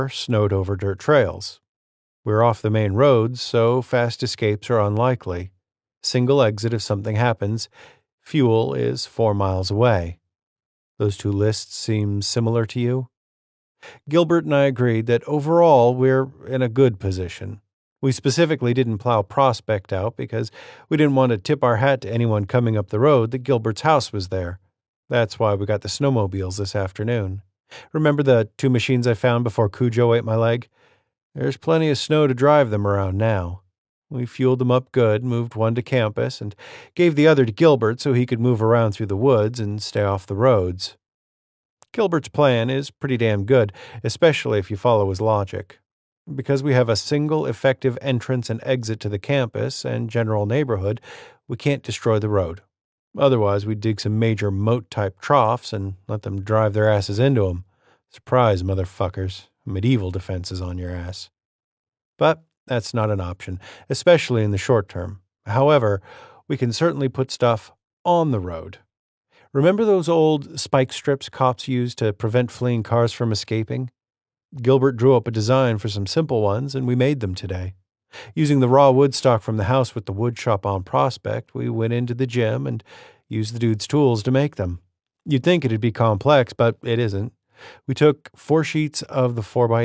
snowed over dirt trails. We're off the main roads, so fast escapes are unlikely. Single exit if something happens. Fuel is 4 miles away. Those two lists seem similar to you? Gilbert and I agreed that overall we're in a good position. We specifically didn't plow Prospect out because we didn't want to tip our hat to anyone coming up the road that Gilbert's house was there. That's why we got the snowmobiles this afternoon. Remember the 2 machines I found before Cujo ate my leg? There's plenty of snow to drive them around now. We fueled them up good, moved one to campus, and gave the other to Gilbert so he could move around through the woods and stay off the roads. Gilbert's plan is pretty damn good, especially if you follow his logic. Because we have a single effective entrance and exit to the campus and general neighborhood, we can't destroy the road. Otherwise, we'd dig some major moat-type troughs and let them drive their asses into them. Surprise, motherfuckers. Medieval defenses on your ass. But that's not an option, especially in the short term. However, we can certainly put stuff on the road. Remember those old spike strips cops used to prevent fleeing cars from escaping? Gilbert drew up a design for some simple ones, and we made them today. Using the raw wood stock from the house with the wood shop on Prospect, we went into the gym and used the dude's tools to make them. You'd think it'd be complex, but it isn't. We took 4 sheets of the 4x8